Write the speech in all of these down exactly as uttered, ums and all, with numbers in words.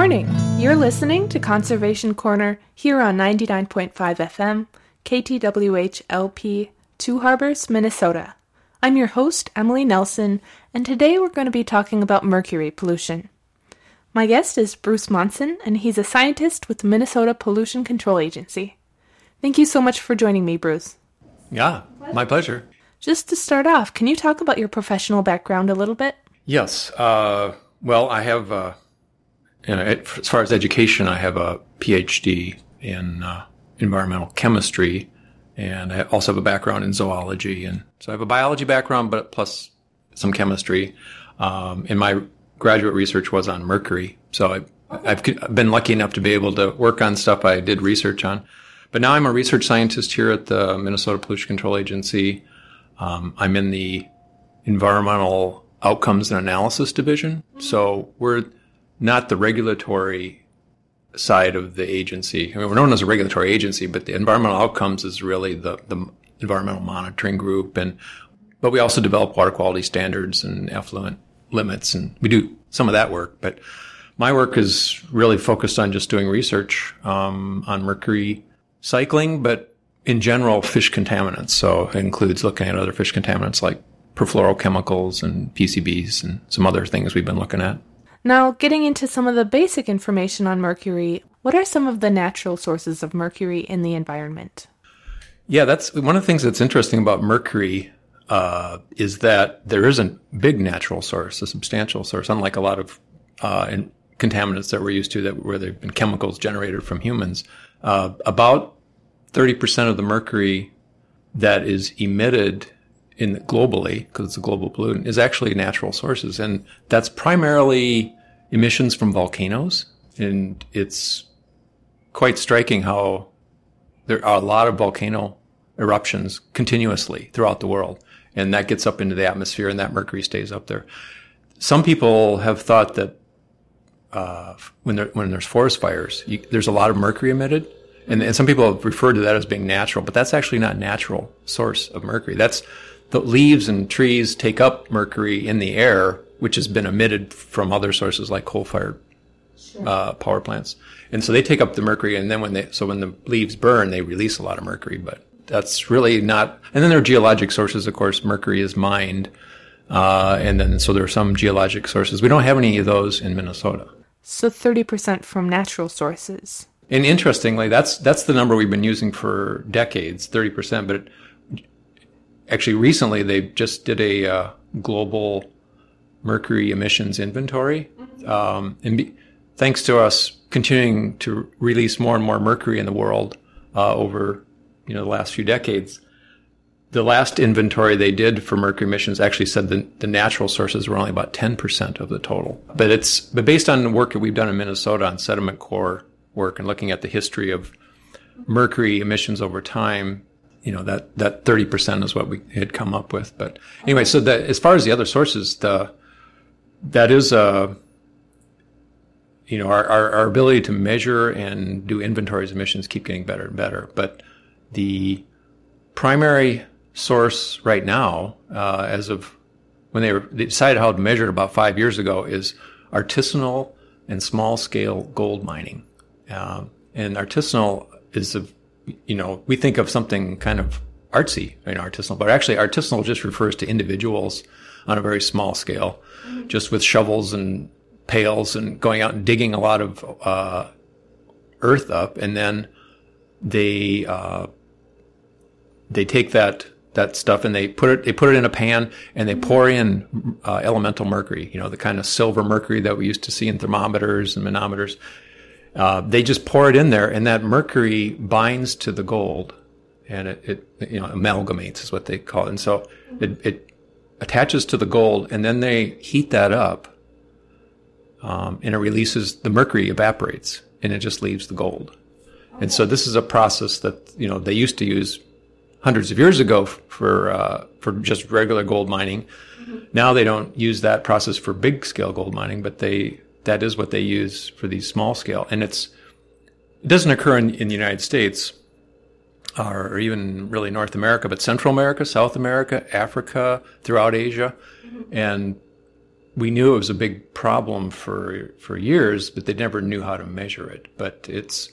morning. You're listening to Conservation Corner here on ninety-nine point five F M, K T W H L P, Two Harbors, Minnesota. I'm your host, Emily Nelson, and today we're going to be talking about mercury pollution. My guest is Bruce Monson, and he's a scientist with the Minnesota Pollution Control Agency. Thank you so much for joining me, Bruce. Yeah, my pleasure. Just to start off, can you talk about your professional background a little bit? Yes. Uh, well, I have, uh, you know, as far as education, I have a P H D in uh, environmental chemistry, and I also have a background in zoology. And so I have a biology background, but plus some chemistry. Um, and my graduate research was on mercury. So I, I've been lucky enough to be able to work on stuff I did research on. But now I'm a research scientist here at the Minnesota Pollution Control Agency. Um, I'm in the environmental outcomes and analysis division. So we're not the regulatory side of the agency. I mean, we're known as a regulatory agency, but the environmental outcomes is really the, the environmental monitoring group. And, but we also develop water quality standards and effluent limits, and we do some of that work. But my work is really focused on just doing research, um, on mercury cycling, but in general, fish contaminants. So it includes looking at other fish contaminants like perfluorochemicals and P C Bs and some other things we've been looking at. Now, getting into some of the basic information on mercury, what are some of the natural sources of mercury in the environment? Yeah, that's one of the things that's interesting about mercury uh, is that there is a big natural source, a substantial source, unlike a lot of uh, in contaminants that we're used to, that where they've been chemicals generated from humans. Uh, about thirty percent of the mercury that is emitted in globally, because it's a global pollutant, is actually natural sources. And that's primarily emissions from volcanoes. And it's quite striking how there are a lot of volcano eruptions continuously throughout the world. And that gets up into the atmosphere, and that mercury stays up there. Some people have thought that uh, when, there, when there's forest fires, you, there's a lot of mercury emitted. And, and some people have referred to that as being natural, but that's actually not a natural source of mercury. That's the leaves and trees take up mercury in the air, which has been emitted from other sources like coal-fired sure. uh, power plants. And so they take up the mercury, and then when they, so when the leaves burn, they release a lot of mercury, but that's really not, and then there are geologic sources, of course. Mercury is mined, uh, and then so there are some geologic sources. We don't have any of those in Minnesota. So thirty percent from natural sources. And interestingly, that's that's the number we've been using for decades, thirty percent. But it, actually, recently they just did a uh, global mercury emissions inventory, um, and be, thanks to us continuing to release more and more mercury in the world uh, over you know the last few decades, the last inventory they did for mercury emissions actually said that the natural sources were only about ten percent of the total. But it's but based on the work that we've done in Minnesota on sediment core work and looking at the history of mercury emissions over time, you know, that, that thirty percent is what we had come up with. But anyway, so that as far as the other sources, the, that is, uh, you know, our, our, our ability to measure and do inventories of emissions keep getting better and better. But the primary source right now, uh, as of when they, were, they decided how to measure it about five years ago, is artisanal and small scale gold mining. Um, and artisanal is, a, you know, we think of something kind of artsy, you know, artisanal, but actually artisanal just refers to individuals on a very small scale, mm-hmm. just with shovels and pails and going out and digging a lot of uh, earth up, and then they uh, they take that that stuff and they put it they put it in a pan and they pour in uh, elemental mercury, you know, the kind of silver mercury that we used to see in thermometers and manometers. Uh, they just pour it in there, and that mercury binds to the gold, and it, it you know, amalgamates is what they call it. And so it, it attaches to the gold, and then they heat that up, um, and it releases, the mercury evaporates, and it just leaves the gold. And so this is a process that, you know, they used to use hundreds of years ago for, uh, for just regular gold mining. Mm-hmm. Now they don't use that process for big scale gold mining, but they, that is what they use for these small scale. And it's, it doesn't occur in, in the United States or, or even really North America, but Central America, South America, Africa, throughout Asia. Mm-hmm. And we knew it was a big problem for for years, but they never knew how to measure it. But it's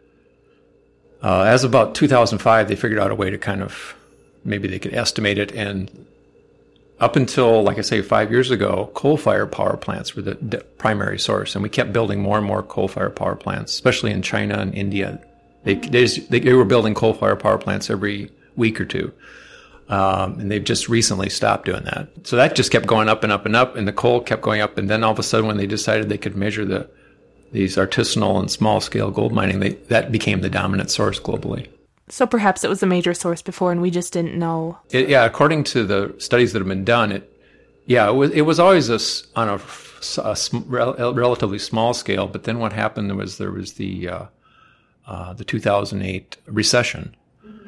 uh, as of about two thousand five, they figured out a way to kind of maybe they could estimate it. And up until, like I say, five years ago, coal-fired power plants were the de- primary source, and we kept building more and more coal-fired power plants, especially in China and India. They they, just, they, they were building coal-fired power plants every week or two. Um, and they've just recently stopped doing that. So that just kept going up and up and up, and the coal kept going up. And then all of a sudden, when they decided they could measure the these artisanal and small-scale gold mining, they, that became the dominant source globally. So perhaps it was a major source before, and we just didn't know. It, yeah, according to the studies that have been done, it yeah, it was it was always a, on a, a rel, relatively small scale. But then what happened was there was the uh, uh, the two thousand eight recession.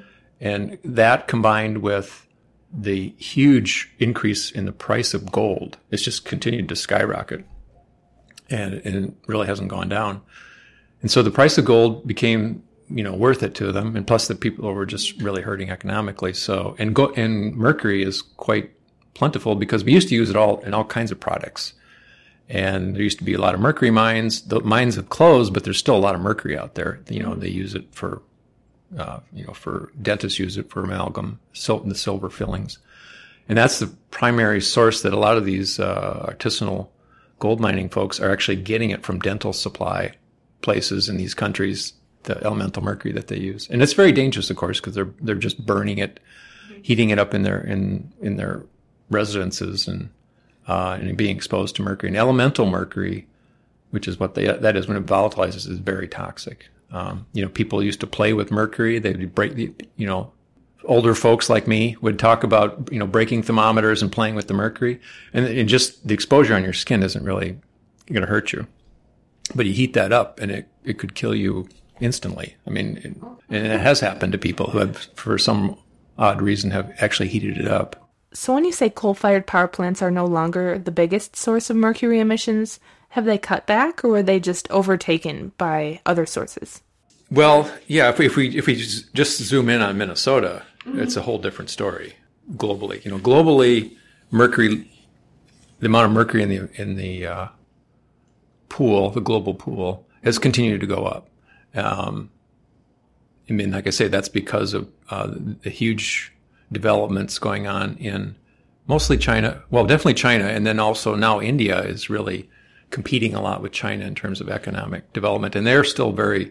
And that combined with the huge increase in the price of gold, it's just continued to skyrocket. And, and it really hasn't gone down. And so the price of gold became, you know, worth it to them. And plus the people were just really hurting economically. So, and go, and mercury is quite plentiful because we used to use it all in all kinds of products. And there used to be a lot of mercury mines. The mines have closed, but there's still a lot of mercury out there. You know, they use it for Uh, you know, for dentists use it for amalgam, sil- the silver fillings. And that's the primary source that a lot of these uh, artisanal gold mining folks are actually getting it from dental supply places in these countries, the elemental mercury that they use. And it's very dangerous, of course, because they're they're just burning it, heating it up in their in in their residences and uh, and being exposed to mercury. And elemental mercury, which is what they that is when it volatilizes, is very toxic. Um, you know, people used to play with mercury. They'd break the, you know, older folks like me would talk about, you know, breaking thermometers and playing with the mercury. And, and just the exposure on your skin isn't really going to hurt you. But you heat that up and it, it could kill you instantly. I mean, it, and it has happened to people who have, for some odd reason, have actually heated it up. So when you say coal-fired power plants are no longer the biggest source of mercury emissions, have they cut back, or were they just overtaken by other sources? Well, yeah, if we if we, if we just zoom in on Minnesota, mm-hmm. It's a whole different story globally. You know, globally, mercury, the amount of mercury in the in the uh, pool, the global pool, has continued to go up. Um, I mean, like I say, that's because of uh, the huge developments going on in mostly China. Well, definitely China, and then also now India is really competing a lot with China in terms of economic development. And they're still very,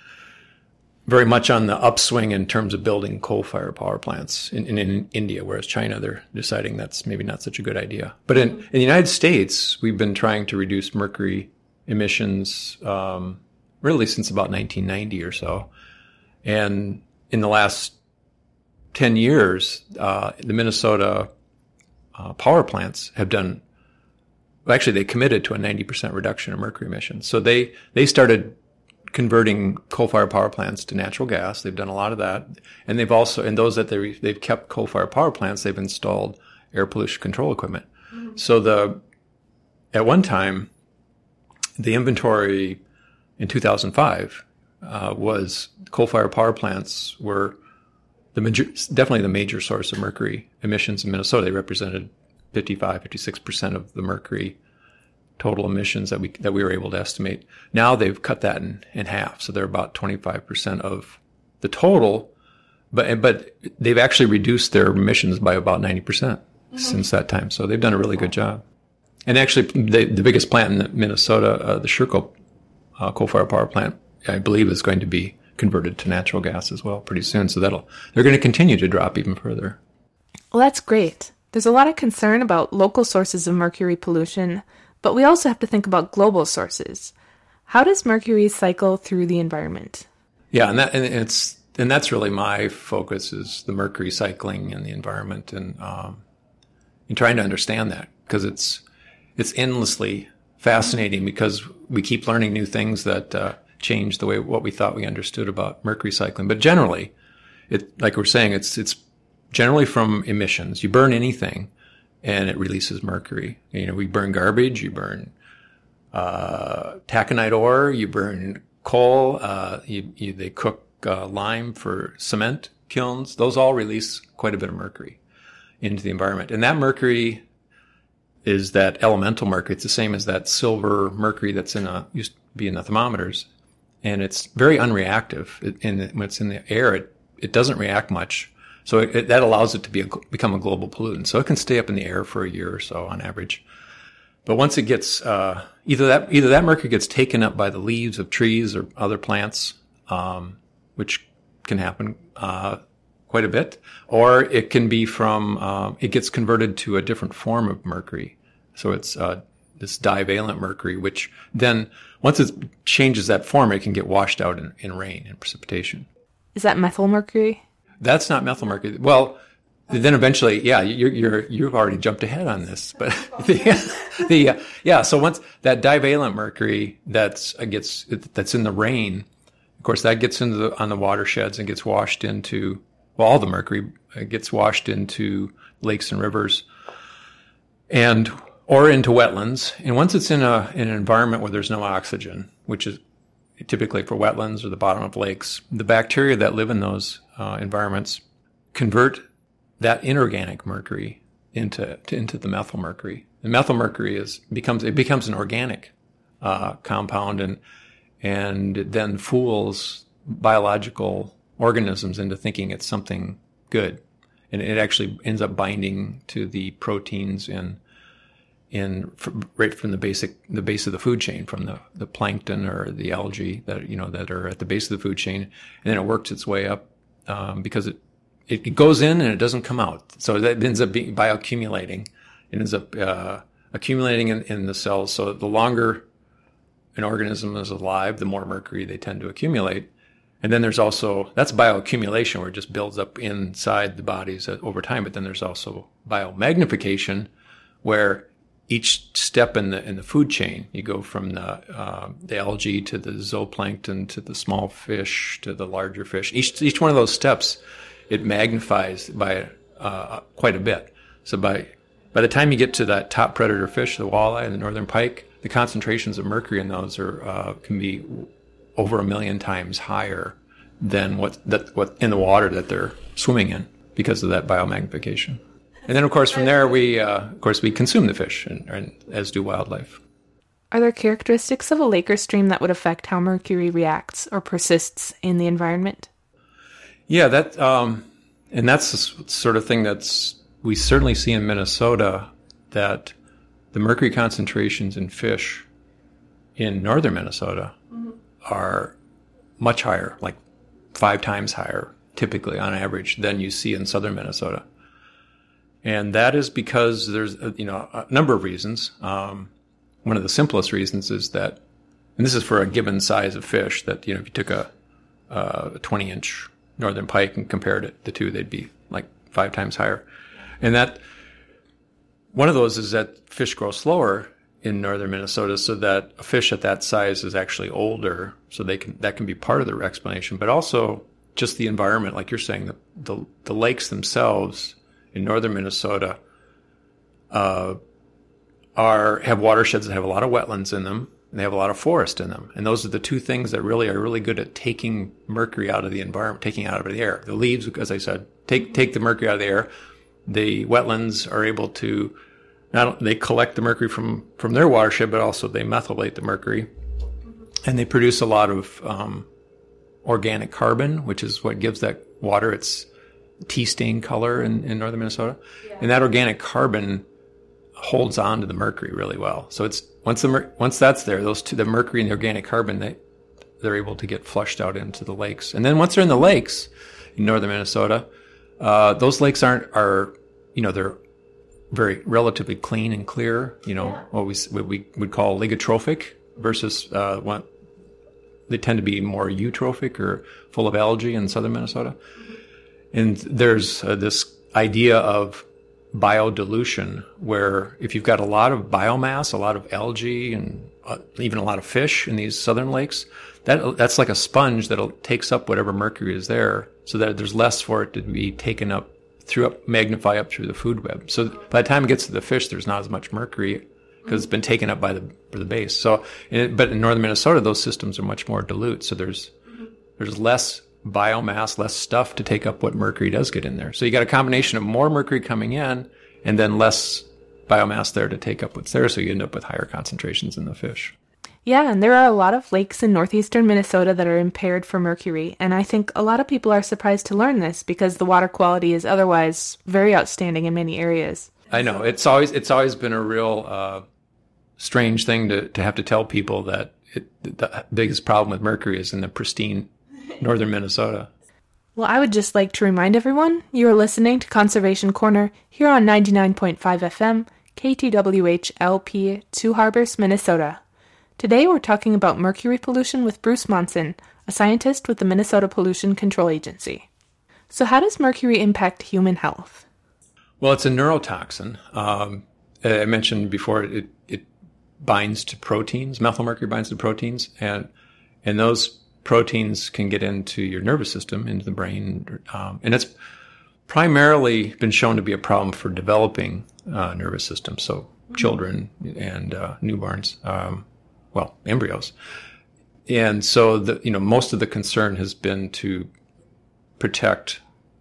very much on the upswing in terms of building coal-fired power plants in, in, in India, whereas China, they're deciding that's maybe not such a good idea. But in, in the United States, we've been trying to reduce mercury emissions um, really since about nineteen ninety or so. And in the last ten years, uh, the Minnesota uh, power plants have done Well, actually, they committed to a ninety percent reduction in mercury emissions. So they, they started converting coal-fired power plants to natural gas. They've done a lot of that. And they've also, and those that they, they've kept coal-fired power plants, they've installed air pollution control equipment. Mm-hmm. So the, at one time, the inventory in two thousand five uh, was coal-fired power plants were the major, definitely the major source of mercury emissions in Minnesota. They represented fifty-five, fifty-six percent of the mercury total emissions that we that we were able to estimate. Now they've cut that in, in half, so they're about twenty-five percent of the total, but but they've actually reduced their emissions by about ninety percent mm-hmm. since that time. So they've done a really good job. And actually, the, the biggest plant in Minnesota, uh, the Sherco uh, coal-fired power plant, I believe is going to be converted to natural gas as well pretty soon. So that'll they're going to continue to drop even further. Well, that's great. There's a lot of concern about local sources of mercury pollution, but we also have to think about global sources. How does mercury cycle through the environment? Yeah, and that and it's and that's really my focus is the mercury cycling in the environment, and um, and trying to understand that because it's it's endlessly fascinating because we keep learning new things that uh, change the way what we thought we understood about mercury cycling. But generally, it like we're saying, it's it's generally from emissions. You burn anything, and it releases mercury. You know, we burn garbage, you burn uh, taconite ore, you burn coal. Uh, you, you, they cook uh, lime for cement kilns. Those all release quite a bit of mercury into the environment, and that mercury is that elemental mercury. It's the same as that silver mercury that's in a, used to be in the thermometers. And it's very unreactive. It, in the, when it's in the air, it, it doesn't react much. So it, it, that allows it to be a, become a global pollutant. So it can stay up in the air for a year or so on average. But once it gets, uh, either that, either that mercury gets taken up by the leaves of trees or other plants, um, which can happen, uh, quite a bit, or it can be from, um, it gets converted to a different form of mercury. So it's, uh, this divalent mercury, which then, once it changes that form, it can get washed out in, in rain and precipitation. Is that methyl mercury? That's not methyl mercury. Well, then eventually, yeah, you're, you're, you've already jumped ahead on this, but the, the, uh, yeah, so once that divalent mercury that's, uh, gets, that's in the rain, of course, that gets into the, on the watersheds and gets washed into, well, all the mercury gets washed into lakes and rivers and, or into wetlands. And once it's in a, in an environment where there's no oxygen, which is typically for wetlands or the bottom of lakes, the bacteria that live in those uh, environments convert that inorganic mercury into to, into the methyl mercury. The methyl mercury is becomes it becomes an organic uh, compound and and it then fools biological organisms into thinking it's something good, and it actually ends up binding to the proteins in in right from the basic the base of the food chain, from the, the plankton or the algae that you know that are at the base of the food chain, and then it works its way up um, because it. It goes in and it doesn't come out. So that ends up being bioaccumulating. It ends up uh, accumulating in, in the cells. So the longer an organism is alive, the more mercury they tend to accumulate. And then there's also, that's bioaccumulation, where it just builds up inside the bodies over time. But then there's also biomagnification, where each step in the in the food chain, you go from the uh, the algae to the zooplankton to the small fish to the larger fish. Each each one of those steps, it magnifies by uh, quite a bit. So by by the time you get to that top predator fish, the walleye and the northern pike, the concentrations of mercury in those are uh, can be over a million times higher than what that what in the water that they're swimming in because of that biomagnification. And then, of course, from there we uh, of course we consume the fish, and, and as do wildlife. Are there characteristics of a lake or stream that would affect how mercury reacts or persists in the environment? Yeah, that um, and that's the sort of thing that's we certainly see in Minnesota, that the mercury concentrations in fish in northern Minnesota mm-hmm. are much higher, like five times higher, typically on average, than you see in southern Minnesota. And that is because there's a, you know a number of reasons. Um, one of the simplest reasons is that, and this is for a given size of fish, that you know if you took a, a twenty inch northern pike and compared it, the two, they'd be like five times higher. And that one of those is that fish grow slower in northern Minnesota, so that a fish at that size is actually older. So they can that can be part of the explanation, but also just the environment, like you're saying, the the, the lakes themselves in northern Minnesota uh, are have watersheds that have a lot of wetlands in them, and they have a lot of forest in them. And those are the two things that really are really good at taking mercury out of the environment, taking it out of the air. The leaves, as I said, take take the mercury out of the air. The wetlands are able to, not they collect the mercury from, from their watershed, but also they methylate the mercury. And they produce a lot of um, organic carbon, which is what gives that water its tea stain color in, in northern Minnesota. Yeah. And that organic carbon holds on to the mercury really well. So it's once the mer- once that's there, those two, the mercury and the organic carbon, they they're able to get flushed out into the lakes. And then once they're in the lakes in northern Minnesota, uh, those lakes aren't are you know they're very relatively clean and clear. You know yeah. what we what we would call ligotrophic versus uh, what they tend to be more eutrophic or full of algae in southern Minnesota. And there's uh, this idea of biodilution, where if you've got a lot of biomass, a lot of algae, and uh, even a lot of fish in these southern lakes, that that's like a sponge that takes up whatever mercury is there, so that there's less for it to be taken up through up, magnify up through the food web. So by the time it gets to the fish, there's not as much mercury because it's been taken up by the by the base. So, it, but in northern Minnesota, those systems are much more dilute. So there's there's less biomass, less stuff to take up what mercury does get in there. So you got a combination of more mercury coming in and then less biomass there to take up what's there, so you end up with higher concentrations in the fish. Yeah, and there are a lot of lakes in northeastern Minnesota that are impaired for mercury, and I think a lot of people are surprised to learn this because the water quality is otherwise very outstanding in many areas. I know. It's always it's always been a real uh, strange thing to, to have to tell people that it, the biggest problem with mercury is in the pristine northern Minnesota. Well, I would just like to remind everyone you are listening to Conservation Corner here on ninety-nine point five F M, K T W H L P, Two Harbors, Minnesota. Today we're talking about mercury pollution with Bruce Monson, a scientist with the Minnesota Pollution Control Agency. So how does mercury impact human health? Well, it's a neurotoxin. Um, I mentioned before it, it binds to proteins. Methylmercury binds to proteins, and and those proteins can get into your nervous system, into the brain, um, and it's primarily been shown to be a problem for developing uh, nervous systems, so children and uh, newborns, um, well, embryos. And so, the you know, most of the concern has been to protect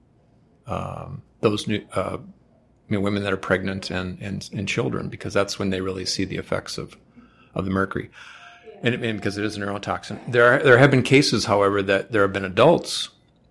um, those new uh, you know, women that are pregnant and, and and children, because that's when they really see the effects of of the mercury. And, and because it is a neurotoxin. There are, there have been cases, however, that there have been adults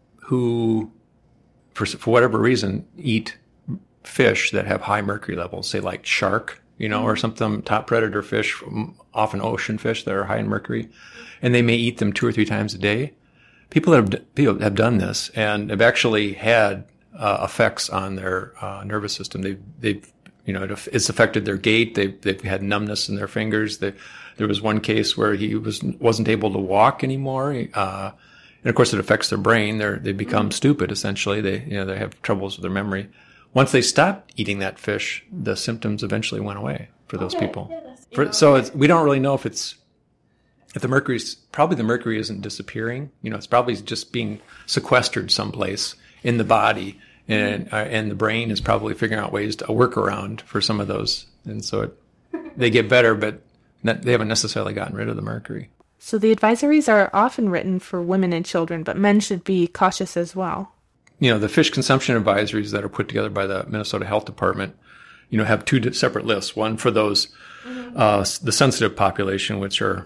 who, for for whatever reason, eat fish that have high mercury levels, say like shark, you know, or something, top predator fish, often ocean fish that are high in mercury, and they may eat them two or three times a day. People have people have done this and have actually had uh, effects on their uh, nervous system. They've they've you know it's affected their gait. They've they've had numbness in their fingers. They, there was one case where he was wasn't able to walk anymore. Uh, and of course, it affects their brain. They they become mm-hmm. stupid essentially. They you know they have troubles with their memory. Once they stopped eating that fish, the symptoms eventually went away for those okay. people. Yeah, for, so it's, we don't really know if it's if the mercury's probably the mercury isn't disappearing. You know, it's probably just being sequestered someplace in the body, and uh, and the brain is probably figuring out ways to work around for some of those, and so it, they get better, but not, they haven't necessarily gotten rid of the mercury. So the advisories are often written for women and children, but men should be cautious as well. You know, the fish consumption advisories that are put together by the Minnesota Health Department, you know, have two separate lists. One for those, mm-hmm. uh, the sensitive population, which are,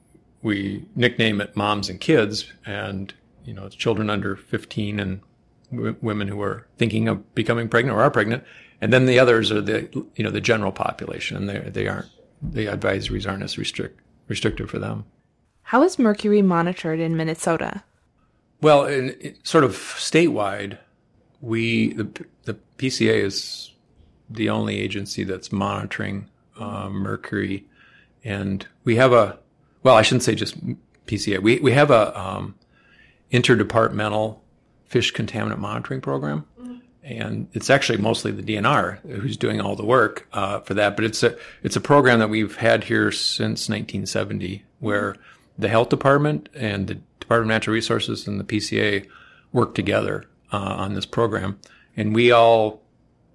we nickname it moms and kids, and, you know, it's children under fifteen and w- women who are thinking of becoming pregnant or are pregnant. And then the others are the, you know, the general population, and they they aren't, the advisories aren't as restrict, restrictive for them. How is mercury monitored in Minnesota? Well, in, in, sort of statewide, we the, the P C A is the only agency that's monitoring uh, mercury, and we have a well, I shouldn't say just P C A. We we have a um, interdepartmental fish contaminant monitoring program, mm-hmm. and it's actually mostly the D N R who's doing all the work uh, for that. But it's a it's a program that we've had here since nineteen seventy, where the health department and the Department of Natural Resources and the P C A work together uh, on this program. And we all,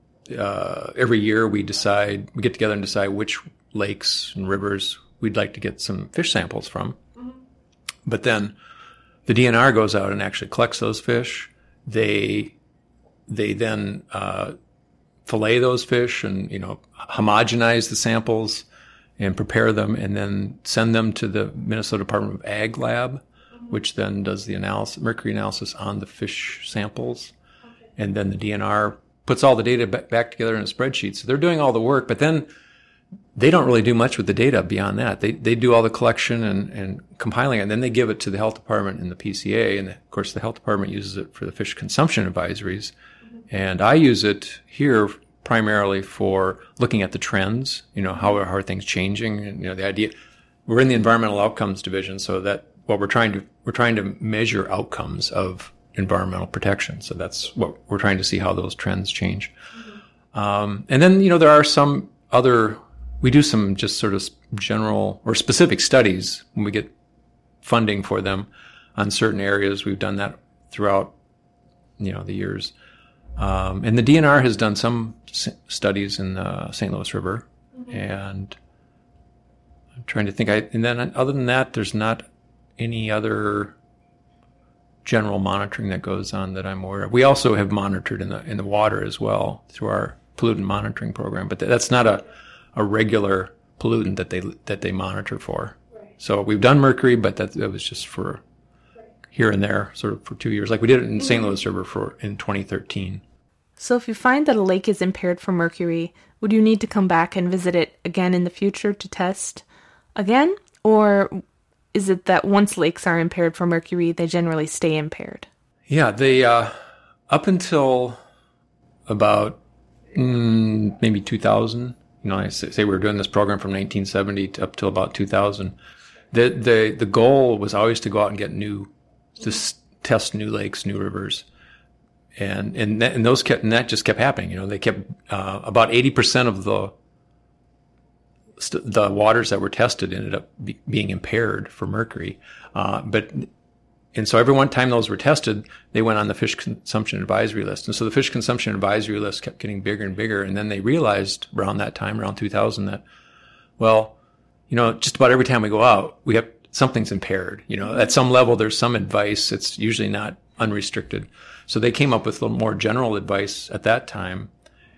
uh, every year we decide, we get together and decide which lakes and rivers we'd like to get some fish samples from. Mm-hmm. But then the D N R goes out and actually collects those fish. They, they then uh, fillet those fish and, you know, homogenize the samples and prepare them, and then send them to the Minnesota Department of Ag lab, which then does the analysis, mercury analysis on the fish samples. Okay. And then the D N R puts all the data back together in a spreadsheet. So they're doing all the work, but then they don't really do much with the data beyond that. They they do all the collection and, and compiling it, and then they give it to the health department and the P C A. And of course, the health department uses it for the fish consumption advisories. Mm-hmm. And I use it here primarily for looking at the trends, you know, how, how are things changing? And, you know, the idea, we're in the environmental outcomes division, so that what we're trying to, we're trying to measure outcomes of environmental protection. So that's what we're trying to see, how those trends change. Mm-hmm. Um, and then, you know, there are some other, we do some just sort of general or specific studies when we get funding for them on certain areas. We've done that throughout, you know, the years. Um, and the D N R has done some s- studies in the Saint Louis River, mm-hmm. and I'm trying to think. I, and then other than that, there's not any other general monitoring that goes on that I'm aware of. We also have monitored in the in the water as well through our pollutant monitoring program, but that's not a, a regular pollutant that they that they monitor for. Right. So we've done mercury, but that, that was just for here and there, sort of for two years. Like we did it in Saint Louis River for in twenty thirteen. So if you find that a lake is impaired for mercury, would you need to come back and visit it again in the future to test again? Or is it that once lakes are impaired for mercury, they generally stay impaired? Yeah, they uh, up until about mm, maybe two thousand, you know, I say we were doing this program from nineteen seventy to up till about two thousand. The the the goal was always to go out and get new, to s- test new lakes, new rivers. And and that, and those kept and that just kept happening. You know, they kept uh, about eighty percent of the st- the waters that were tested ended up be, being impaired for mercury. Uh, but and so every one time those were tested, they went on the fish consumption advisory list. And so the fish consumption advisory list kept getting bigger and bigger. And then they realized around that time, around two thousand, that well, you know, just about every time we go out, we have something's impaired. You know, at some level, there's some advice. It's usually not unrestricted. So they came up with a little more general advice at that time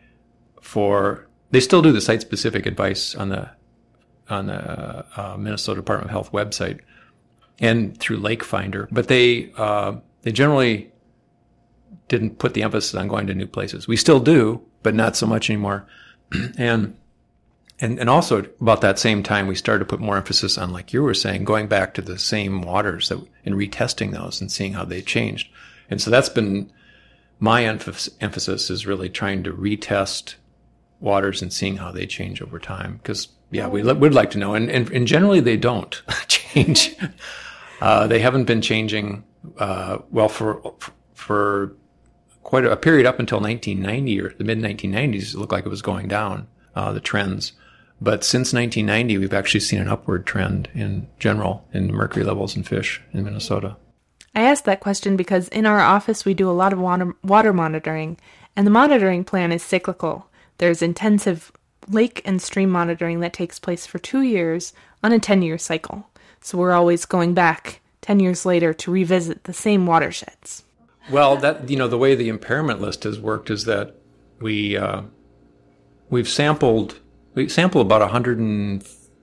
for, they still do the site-specific advice on the on the uh, Minnesota Department of Health website and through Lake Finder, but they uh, they generally didn't put the emphasis on going to new places. We still do, but not so much anymore. and and and also about that same time, we started to put more emphasis on, like you were saying, going back to the same waters that, and retesting those and seeing how they changed. And so that's been my emph- emphasis is really trying to retest waters and seeing how they change over time. Because, yeah, we would li- like to know. And, and, and generally they don't change. uh, they haven't been changing, uh, well, for for quite a, a period up until nineteen ninety or the mid nineteen nineties, it looked like it was going down, uh, the trends. But since nineteen ninety, we've actually seen an upward trend in general in mercury levels in fish in Minnesota. I asked that question because in our office we do a lot of water, water monitoring, and the monitoring plan is cyclical. There's intensive lake and stream monitoring that takes place for two years on a ten-year cycle. So we're always going back ten years later to revisit the same watersheds. Well, that you know, the way the impairment list has worked is that we uh, we've sampled we sample about one hundred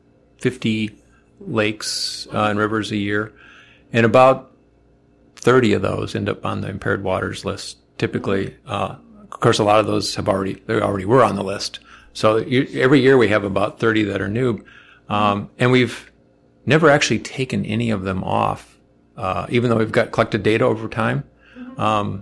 fifty lakes uh, and rivers a year, and about thirty of those end up on the impaired waters list. Typically, uh, of course, a lot of those have already they already were on the list. So you, every year we have about thirty that are new, um, and we've never actually taken any of them off, uh, even though we've got collected data over time. Um,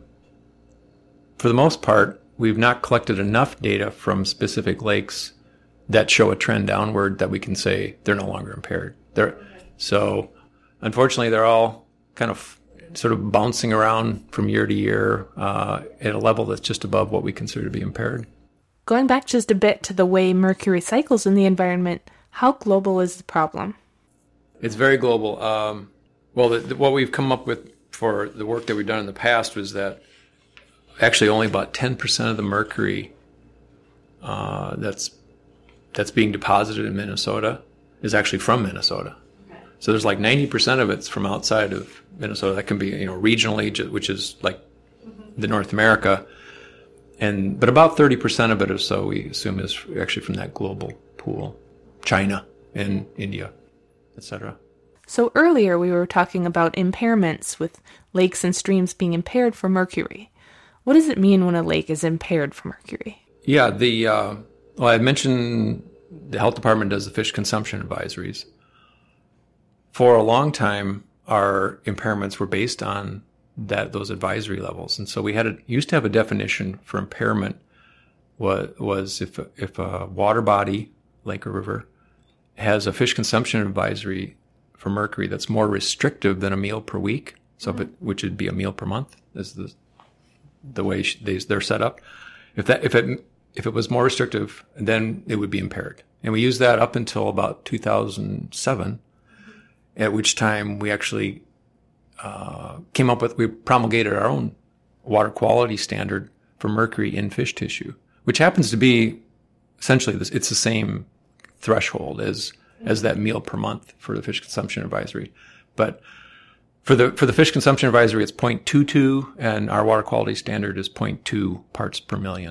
for the most part, we've not collected enough data from specific lakes that show a trend downward that we can say they're no longer impaired. They're, so, unfortunately, they're all kind of sort of bouncing around from year to year uh, at a level that's just above what we consider to be impaired. Going back just a bit to the way mercury cycles in the environment, how global is the problem? It's very global. Um, well, the, the, what we've come up with for the work that we've done in the past was that actually only about ten percent of the mercury uh, that's that's being deposited in Minnesota is actually from Minnesota. Okay. So there's like ninety percent of it's from outside of Minnesota. That can be, you know, regionally, which is like mm-hmm. the North America. And but about thirty percent of it or so we assume is actually from that global pool, China and India, et cetera. So earlier we were talking about impairments with lakes and streams being impaired for mercury. What does it mean when a lake is impaired for mercury? Yeah, the uh, well, I mentioned the health department does the fish consumption advisories. For a long time, our impairments were based on that those advisory levels, and so we had a, used to have a definition for impairment was was if a, if a water body, lake or river, has a fish consumption advisory for mercury that's more restrictive than a meal per week, so mm-hmm. if it, which would be a meal per month, is the the way they, they're set up. If that if it if it was more restrictive, then it would be impaired, and we used that up until about two thousand seven, mm-hmm. at which time we actually uh, came up with we promulgated our own water quality standard for mercury in fish tissue, which happens to be essentially this, it's the same threshold as as that meal per month for the fish consumption advisory. But for the for the fish consumption advisory, it's zero point two two, and our water quality standard is zero point two parts per million.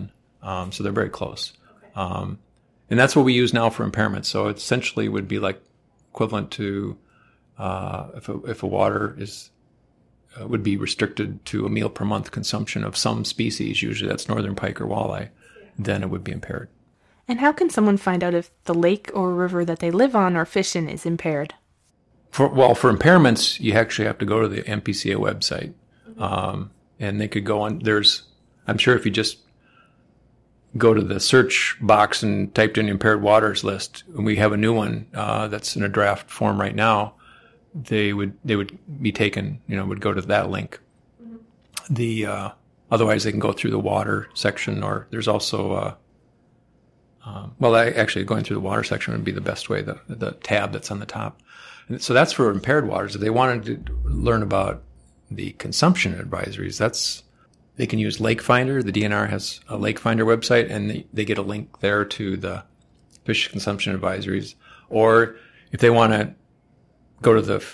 Um, so they're very close. Um, and that's what we use now for impairments. So it essentially would be like equivalent to uh, if, a, if a water is uh, would be restricted to a meal per month consumption of some species, usually that's northern pike or walleye, then it would be impaired. And how can someone find out if the lake or river that they live on or fish in is impaired? For, well, for impairments, you actually have to go to the M P C A website. Um, and they could go on, there's, I'm sure if you just go to the search box and typed in impaired waters list, and we have a new one uh, that's in a draft form right now, they would they would be taken, you know, would go to that link. Mm-hmm. The uh, otherwise they can go through the water section, or there's also uh, um, well, I, actually going through the water section would be the best way. The the tab that's on the top, and so that's for impaired waters. If they wanted to learn about the consumption advisories, that's they can use Lake Finder. The D N R has a Lake Finder website, and they, they get a link there to the fish consumption advisories. Or if they want to go to the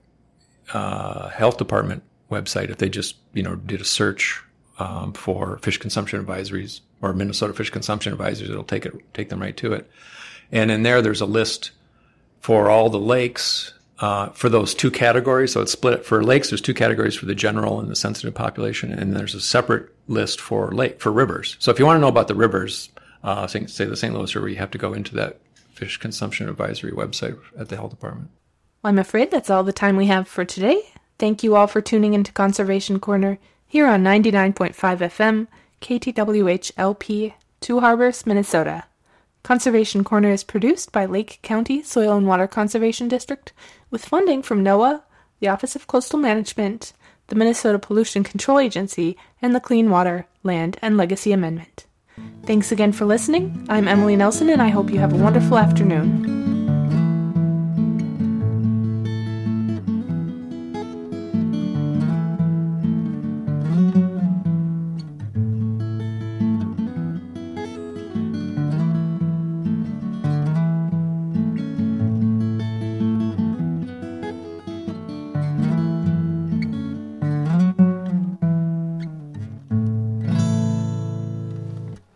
uh, health department website, if they just you know did a search um, for fish consumption advisories or Minnesota fish consumption advisories, it'll take it take them right to it. And in there, there's a list for all the lakes. Uh, for those two categories, so it's split for lakes. There's two categories for the general and the sensitive population, and there's a separate list for lake for rivers. So if you want to know about the rivers, uh, say, say the Saint Louis River, you have to go into that fish consumption advisory website at the health department. Well, I'm afraid that's all the time we have for today. Thank you all for tuning into Conservation Corner here on ninety-nine point five F M, K T W H L P, Two Harbors, Minnesota. Conservation Corner is produced by Lake County Soil and Water Conservation District with funding from NOAA, the Office of Coastal Management, the Minnesota Pollution Control Agency, and the Clean Water, Land, and Legacy Amendment. Thanks again for listening. I'm Emily Nelson, and I hope you have a wonderful afternoon.